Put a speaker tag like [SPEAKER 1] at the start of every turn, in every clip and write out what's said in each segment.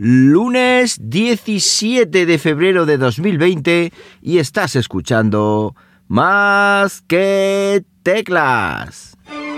[SPEAKER 1] lunes 17 de febrero de 2020 y estás escuchando Más que Teclas.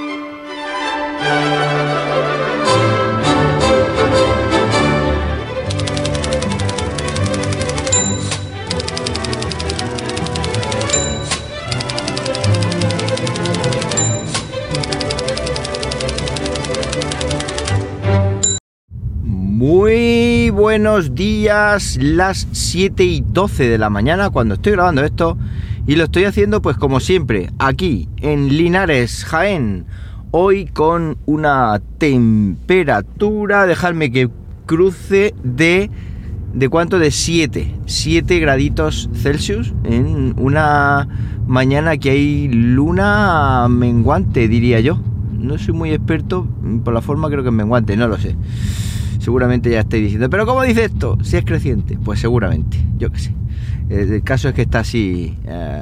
[SPEAKER 1] Muy buenos días, las 7:12 de la mañana cuando estoy grabando esto y lo estoy haciendo pues como siempre, aquí en Linares, Jaén, hoy con una temperatura, dejadme que cruce de ¿cuánto? De 7 graditos Celsius en una mañana que hay luna menguante, diría yo. No soy muy experto, por la forma creo que es menguante, no lo sé. Seguramente ya estáis diciendo, ¿pero cómo dice esto? Si es creciente, pues seguramente, yo qué sé. El caso es que está así,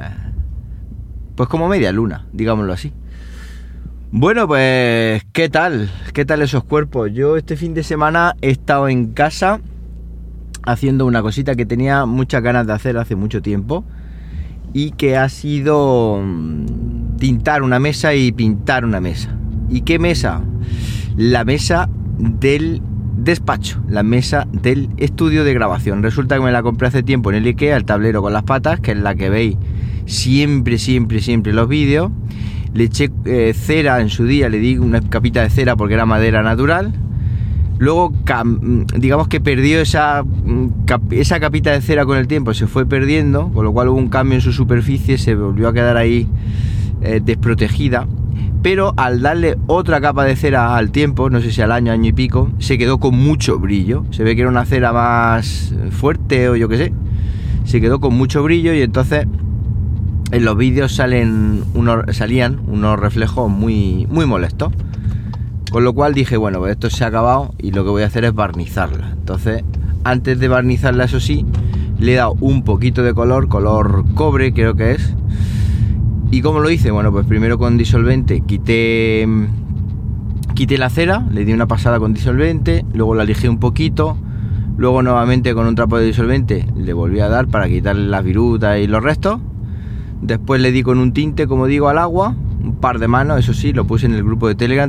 [SPEAKER 1] pues como media luna, digámoslo así. Bueno, pues, ¿qué tal? ¿Qué tal esos cuerpos? Yo este fin de semana he estado en casa haciendo una cosita que tenía muchas ganas de hacer hace mucho tiempo y que ha sido tintar una mesa y pintar una mesa. ¿Y qué mesa? La mesa del despacho, la mesa del estudio de grabación. Resulta que me la compré hace tiempo en el IKEA, el tablero con las patas, que es la que veis siempre los vídeos. Le eché cera en su día, le di una capita de cera porque era madera natural. Luego, digamos que perdió esa capita de cera con el tiempo, se fue perdiendo, con lo cual hubo un cambio en su superficie, se volvió a quedar ahí desprotegida. Pero al darle otra capa de cera al tiempo, no sé si al año y pico, se quedó con mucho brillo. Se ve que era una cera más fuerte o yo qué sé. Se quedó con mucho brillo y entonces en los vídeos salían unos reflejos muy molestos. Con lo cual dije, bueno, pues esto se ha acabado y lo que voy a hacer es barnizarla. Entonces, antes de barnizarla, eso sí, le he dado un poquito de color cobre creo que es. ¿Y cómo lo hice? Bueno, pues primero con disolvente quité la cera, le di una pasada con disolvente, luego la lijé un poquito, luego nuevamente con un trapo de disolvente le volví a dar para quitarle las virutas y los restos. Después le di con un tinte, como digo, al agua, un par de manos, eso sí, lo puse en el grupo de Telegram,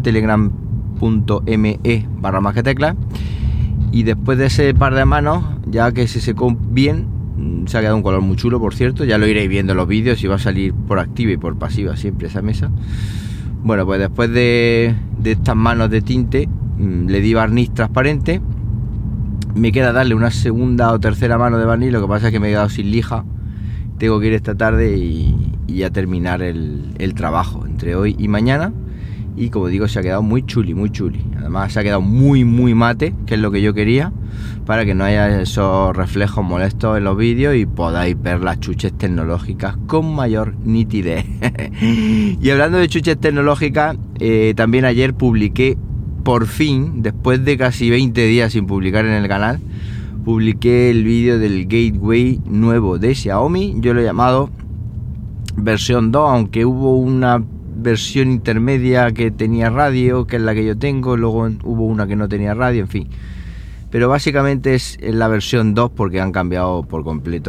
[SPEAKER 1] telegram.me/másketeclas. Y después de ese par de manos, ya que se secó bien, se ha quedado un color muy chulo, por cierto. Ya lo iréis viendo en los vídeos y va a salir por activa y por pasiva siempre esa mesa. Bueno, pues después de estas manos de tinte, le di barniz transparente. Me queda darle una segunda o tercera mano de barniz. Lo que pasa es que me he quedado sin lija. Tengo que ir esta tarde y ya terminar el trabajo entre hoy y mañana. Y como digo, se ha quedado muy chuli. Además se ha quedado muy mate, que es lo que yo quería, para que no haya esos reflejos molestos en los vídeos y podáis ver las chuches tecnológicas con mayor nitidez. Y hablando de chuches tecnológicas, también ayer publiqué, por fin, después de casi 20 días sin publicar en el canal, publiqué el vídeo del Gateway nuevo de Xiaomi. Yo lo he llamado versión 2, aunque hubo una versión intermedia que tenía radio, que es la que yo tengo, luego hubo una que no tenía radio, en fin. Pero básicamente es la versión 2 porque han cambiado por completo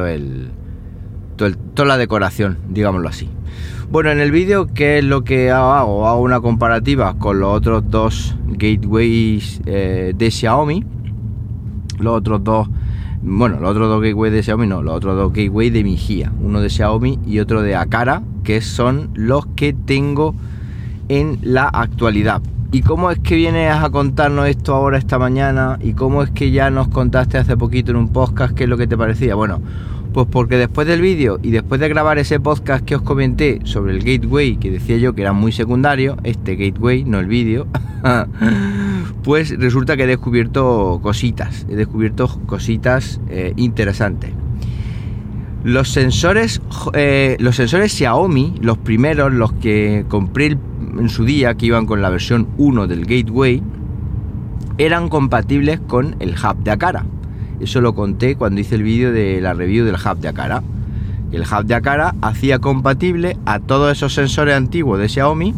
[SPEAKER 1] toda la decoración, digámoslo así. Bueno, en el vídeo, ¿qué es lo que hago? Hago una comparativa con los otros dos gateways de Xiaomi. Los otros dos gateways de Xiaomi no, los otros dos gateways de Mijia, uno de Xiaomi y otro de Aqara, que son los que tengo en la actualidad. ¿Y cómo es que vienes a contarnos esto ahora esta mañana? ¿Y cómo es que ya nos contaste hace poquito en un podcast qué es lo que te parecía? Bueno, pues porque después del vídeo y después de grabar ese podcast que os comenté sobre el gateway, que decía yo que era muy secundario, este gateway, no el vídeo, pues resulta que he descubierto cositas interesantes. Los sensores Xiaomi, los primeros, los que compré en su día, que iban con la versión 1 del Gateway, eran compatibles con el hub de Aqara. Eso lo conté cuando hice el vídeo de la review del hub de Aqara. El hub de Aqara hacía compatible a todos esos sensores antiguos de Xiaomi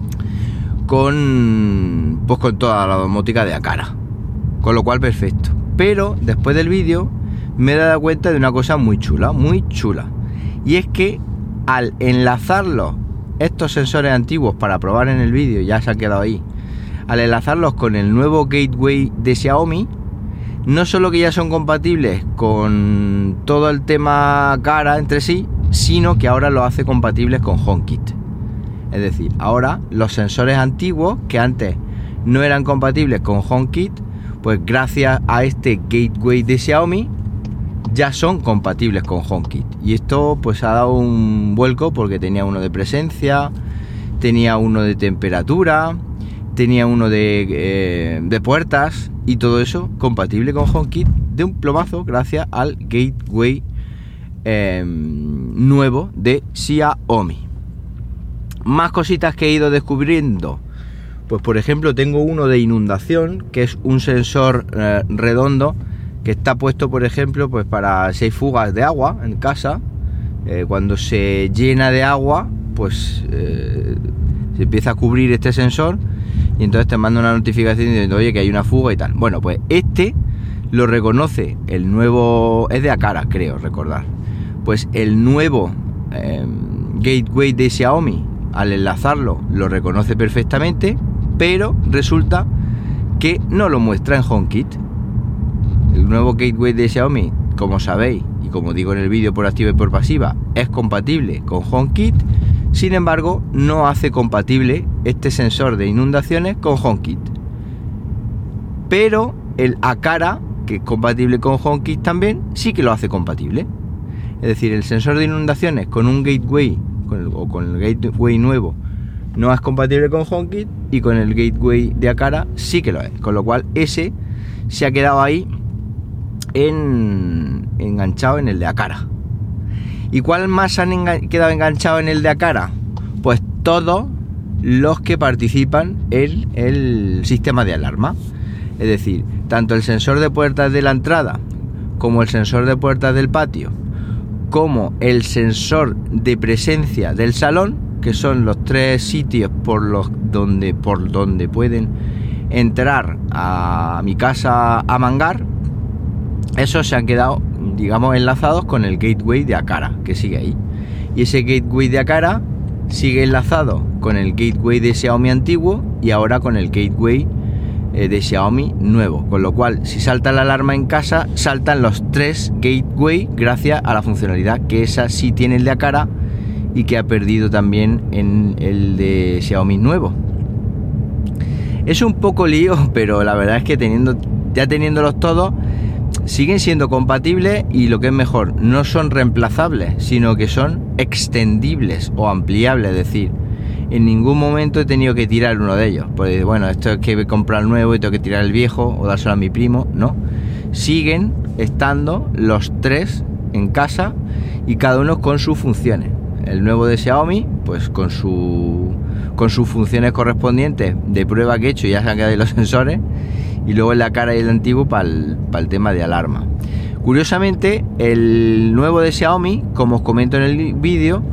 [SPEAKER 1] con toda la domótica de Aqara. Con lo cual, perfecto. Pero después del vídeo me he dado cuenta de una cosa muy chula. Y es que al enlazarlos, estos sensores antiguos para probar en el vídeo, ya se han quedado ahí, al enlazarlos con el nuevo gateway de Xiaomi, no solo que ya son compatibles con todo el tema cara entre sí, sino que ahora lo hace compatibles con HomeKit. Es decir, ahora los sensores antiguos que antes no eran compatibles con HomeKit, pues gracias a este gateway de Xiaomi ya son compatibles con HomeKit. Y esto pues ha dado un vuelco, porque tenía uno de presencia, tenía uno de temperatura, tenía uno de puertas, y todo eso compatible con HomeKit de un plomazo gracias al gateway nuevo de Xiaomi. Más cositas que he ido descubriendo. Pues por ejemplo tengo uno de inundación, que es un sensor redondo que está puesto, por ejemplo, pues para si hay fugas de agua en casa, cuando se llena de agua, pues se empieza a cubrir este sensor y entonces te manda una notificación diciendo, oye, que hay una fuga y tal. Bueno, pues este lo reconoce el nuevo, es de Aqara, creo recordar. Pues el nuevo gateway de Xiaomi, al enlazarlo, lo reconoce perfectamente, pero resulta que no lo muestra en HomeKit. El nuevo gateway de Xiaomi, como sabéis, y como digo en el vídeo por activa y por pasiva, es compatible con HomeKit. Sin embargo, no hace compatible este sensor de inundaciones con HomeKit. Pero el Aqara, que es compatible con HomeKit también, sí que lo hace compatible. Es decir, el sensor de inundaciones con un gateway con el gateway nuevo no es compatible con HomeKit, y con el gateway de Aqara sí que lo es. Con lo cual ese se ha quedado ahí enganchado en el de Aqara. ¿Y cuál más han quedado enganchados en el de Aqara? Pues todos los que participan en el sistema de alarma. Es decir, tanto el sensor de puertas de la entrada, como el sensor de puertas del patio, como el sensor de presencia del salón, que son los 3 sitios por donde pueden entrar a mi casa a mangar. Esos se han quedado, digamos, enlazados con el gateway de Aqara, que sigue ahí. Y ese gateway de Aqara sigue enlazado con el gateway de Xiaomi antiguo y ahora con el gateway de Xiaomi nuevo. Con lo cual, si salta la alarma en casa, saltan los 3 gateway gracias a la funcionalidad que esa sí tiene el de Aqara y que ha perdido también en el de Xiaomi nuevo. Es un poco lío, pero la verdad es que teniéndolos todos, siguen siendo compatibles, y lo que es mejor, no son reemplazables, sino que son extendibles o ampliables. Es decir, en ningún momento he tenido que tirar uno de ellos, pues bueno, esto es que comprar el nuevo y tengo que tirar el viejo o dárselo a mi primo. No, siguen estando los 3 en casa y cada uno con sus funciones. El nuevo de Xiaomi, pues con sus funciones correspondientes de prueba que he hecho, ya se han quedado ahí los sensores, y luego el de Aqara y el antiguo para el tema de alarma. Curiosamente, el nuevo de Xiaomi, como os comento en el vídeo,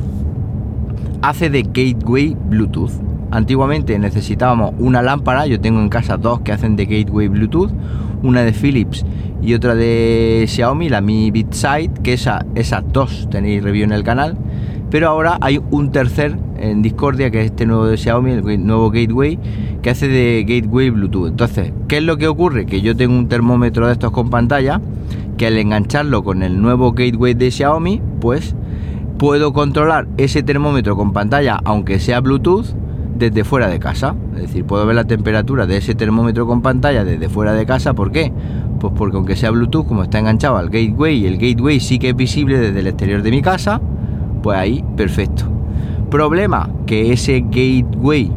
[SPEAKER 1] hace de gateway Bluetooth. Antiguamente necesitábamos una lámpara, yo tengo en casa 2 que hacen de gateway Bluetooth, una de Philips y otra de Xiaomi, la Mi Beat Sight, que esas 2 tenéis review en el canal. Pero ahora hay un tercer en discordia, que es este nuevo de Xiaomi, el nuevo gateway, que hace de gateway Bluetooth. Entonces, ¿qué es lo que ocurre? Que yo tengo un termómetro de estos con pantalla, que al engancharlo con el nuevo gateway de Xiaomi, pues puedo controlar ese termómetro con pantalla, aunque sea Bluetooth, desde fuera de casa. Es decir, puedo ver la temperatura de ese termómetro con pantalla desde fuera de casa. ¿Por qué? Pues porque aunque sea Bluetooth, como está enganchado al gateway, y el gateway sí que es visible desde el exterior de mi casa, pues ahí, perfecto. Problema, que ese gateway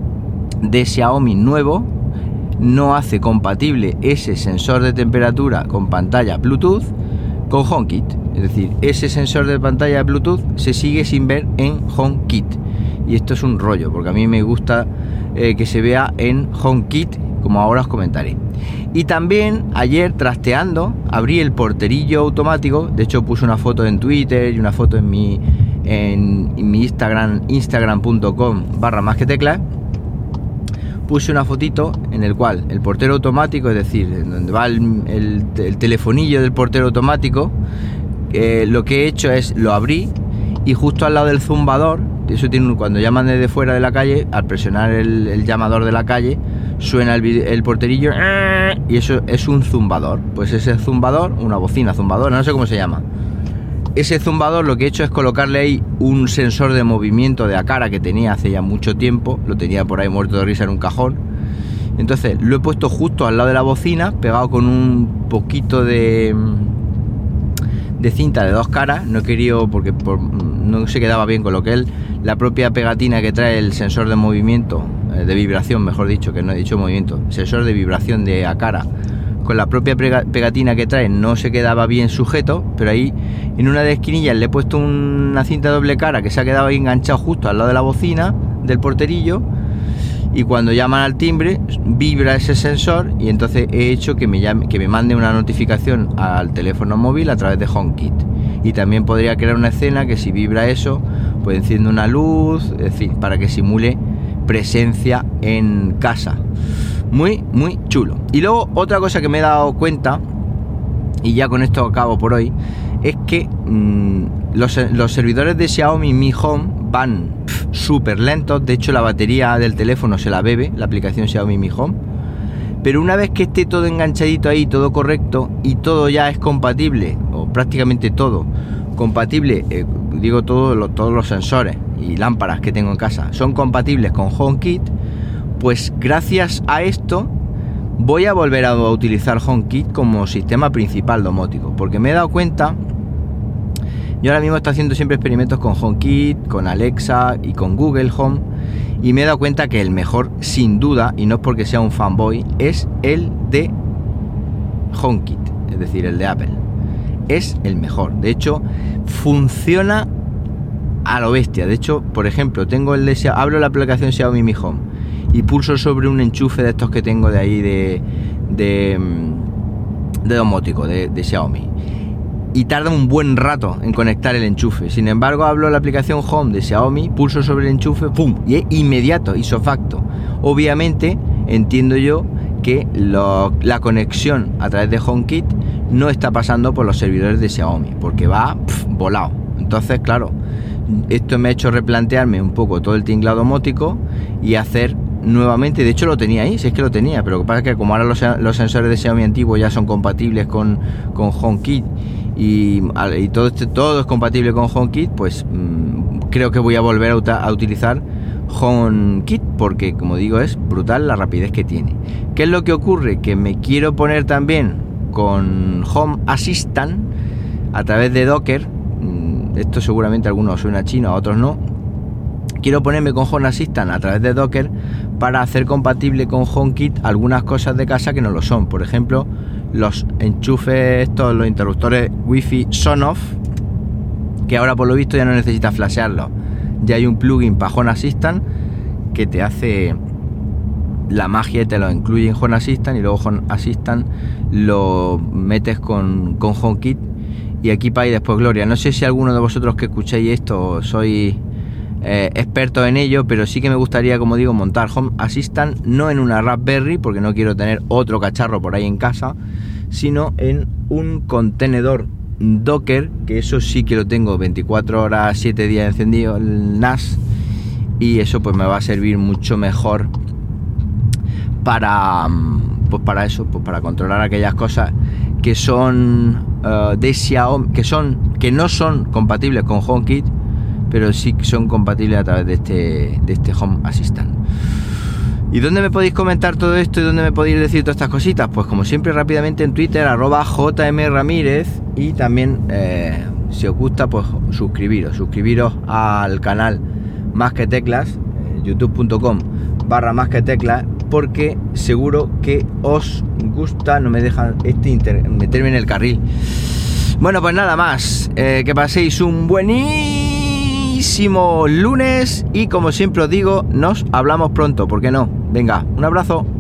[SPEAKER 1] de Xiaomi nuevo no hace compatible ese sensor de temperatura con pantalla Bluetooth con HomeKit. Es decir, ese sensor de pantalla Bluetooth se sigue sin ver en HomeKit. Y esto es un rollo, porque a mí me gusta que se vea en HomeKit, como ahora os comentaré. Y también ayer, trasteando, abrí el porterillo automático. De hecho puse una foto en Twitter y una foto en mi Instagram, instagram.com/másqueteclas. puse una fotito en el cual el portero automático, es decir, en donde va el telefonillo del portero automático, lo que he hecho es lo abrí y justo al lado del zumbador, eso tiene cuando llaman desde fuera de la calle, al presionar el llamador de la calle, suena el porterillo y eso es un zumbador. Pues ese zumbador, una bocina zumbadora, no sé cómo se llama. Ese zumbador lo que he hecho es colocarle ahí un sensor de movimiento de la cara que tenía hace ya mucho tiempo, lo tenía por ahí muerto de risa en un cajón. Entonces lo he puesto justo al lado de la bocina, pegado con un poquito de cinta de 2 caras. No he querido porque no se quedaba bien con lo que es la propia pegatina que trae el sensor de movimiento, de vibración, mejor dicho, que no he dicho movimiento, sensor de vibración de a cara. Con la propia pegatina que trae no se quedaba bien sujeto, pero ahí en una de esquinillas le he puesto una cinta doble cara que se ha quedado ahí enganchado justo al lado de la bocina del porterillo, y cuando llaman al timbre vibra ese sensor y entonces he hecho que me mande una notificación al teléfono móvil a través de HomeKit. Y también podría crear una escena que si vibra eso, pues enciende una luz, es decir, para que simule presencia en casa. Muy, muy chulo. Y luego otra cosa que me he dado cuenta, y ya con esto acabo por hoy, es que los servidores de Xiaomi Mi Home van súper lentos. De hecho, la batería del teléfono se la bebe la aplicación Xiaomi Mi Home. Pero una vez que esté todo enganchadito ahí, todo correcto, y todo ya es compatible, o prácticamente todo compatible, digo todos los sensores y lámparas que tengo en casa son compatibles con HomeKit, pues gracias a esto voy a volver a utilizar HomeKit como sistema principal domótico, porque me he dado cuenta, yo ahora mismo estoy haciendo siempre experimentos con HomeKit, con Alexa y con Google Home, y me he dado cuenta que el mejor, sin duda, y no es porque sea un fanboy, es el de HomeKit, es decir, el de Apple. Es el mejor. De hecho, funciona a lo bestia. De hecho, por ejemplo, tengo abro la aplicación Xiaomi Mi Home y pulso sobre un enchufe de estos que tengo de ahí de domótico, de Xiaomi. Y tarda un buen rato en conectar el enchufe. Sin embargo, abro la aplicación Home de Xiaomi, pulso sobre el enchufe, ¡pum! Y es inmediato, isofacto. Obviamente, entiendo yo que la conexión a través de HomeKit no está pasando por los servidores de Xiaomi, porque va volado. Entonces, claro, esto me ha hecho replantearme un poco todo el tinglado domótico y hacer nuevamente, de hecho lo tenía ahí, si es que lo tenía, pero lo que pasa es que como ahora los sensores de Xiaomi antiguos ya son compatibles con HomeKit y todo es compatible con HomeKit, pues creo que voy a volver a utilizar HomeKit, porque como digo es brutal la rapidez que tiene. ¿Qué es lo que ocurre? Que me quiero poner también con Home Assistant a través de Docker. Esto seguramente a algunos suena chino, a otros no. Quiero ponerme con Home Assistant a través de Docker para hacer compatible con HomeKit algunas cosas de casa que no lo son. Por ejemplo, los enchufes los interruptores Wi-Fi Sonoff, que ahora por lo visto ya no necesitas flashearlos. Ya hay un plugin para Home Assistant que te hace la magia y te lo incluye en Home Assistant, y luego Home Assistant lo metes con HomeKit y aquí para y después gloria. No sé si alguno de vosotros que escucháis esto sois expertos en ello, pero sí que me gustaría, como digo, montar Home Assistant no en una Raspberry, porque no quiero tener otro cacharro por ahí en casa, sino en un contenedor Docker, que eso sí que lo tengo 24 horas, 7 días encendido, el NAS, y eso pues me va a servir mucho mejor para eso, pues para controlar aquellas cosas que son de Xiaomi, que no son compatibles con HomeKit, pero sí que son compatibles a través de este Home Assistant. ¿Y dónde me podéis comentar todo esto y dónde me podéis decir todas estas cositas? Pues como siempre, rápidamente en Twitter, @jmramírez, y también si os gusta, pues suscribiros al canal Más que Teclas, youtube.com/Más que Teclas, porque seguro que os gusta. No me dejan meterme en el carril. Bueno, pues nada más, que paséis un buenísimo lunes y como siempre os digo, nos hablamos pronto, ¿por qué no? Venga, un abrazo.